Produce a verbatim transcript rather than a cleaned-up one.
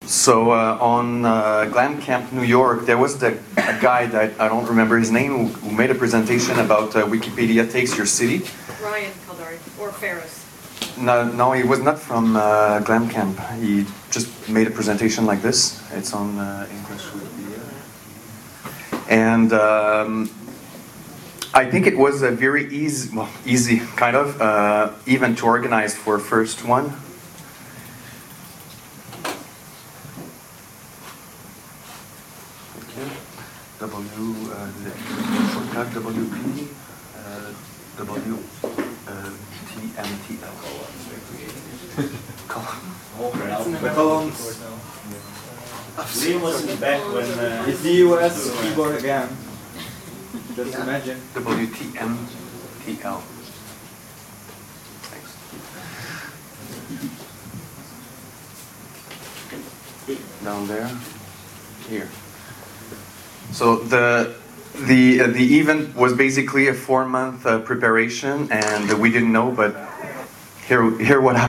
So uh, on uh, Glam Camp, New York, there was the, a guy that I don't remember his name who, who made a presentation about uh, Wikipedia takes your city. Ryan Kildare or Ferris. No, no, he was not from uh, Glam Camp. He just made a presentation like this. It's on uh, English Wikipedia, and um, I think it was a very easy, well, easy kind of uh, event to organize for first one. W, uh, the shortcut W P, uh, W, uh, T M T L. The columns. Leo was back when uh, It's the U S keyboard again. Just imagine. W T M T L. Thanks. Down there, here. So the the uh, the event was basically a four month uh, preparation, and we didn't know, but here here what happened.